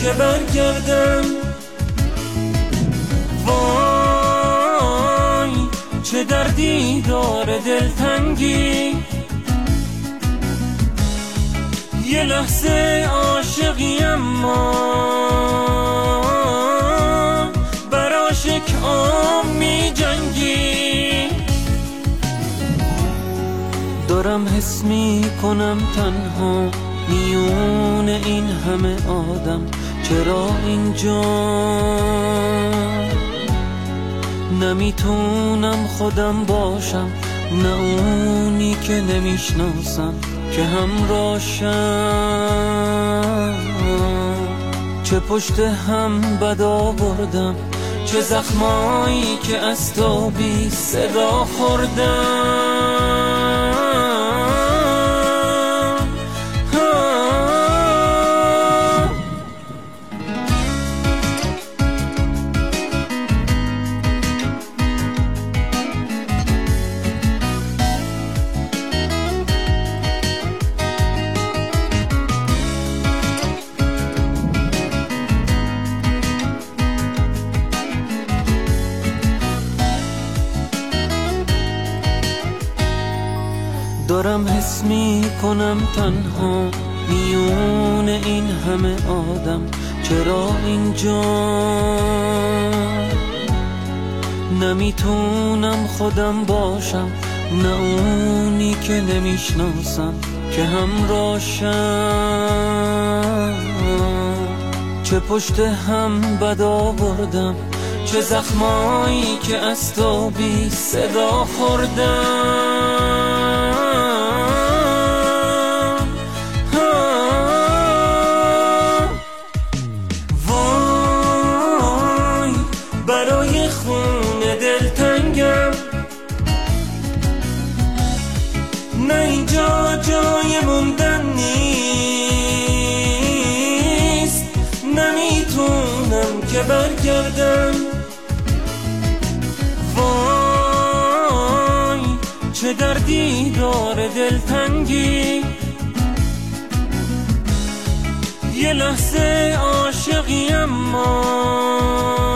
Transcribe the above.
که برگردم. وای چه دردی داره دلتنگی، یه لحظه عاشقی اما بر عاشق می جنگی. دارم حس می کنم تنها میون این همه آدم، چرا اینجا نمیتونم خودم باشم، نه اونی که نمیشناسم که همراشم. چه پشت هم بد آوردم، چه زخمایی که از تو بی صدا خوردم. دارم حس می کنم تنها میون این همه آدم، چرا اینجا نمیتونم خودم باشم، نه اونی که نمیشناسم که همراشم. چه پشت هم بد آوردم، چه زخمایی که از تو بی صدا خوردم. وای برای خون دلتنگم، نه اینجا جای موندن نیست، نمیتونم که برگردم. وای چه دردی داره دلتنگی، یه لحظه عاشقی اما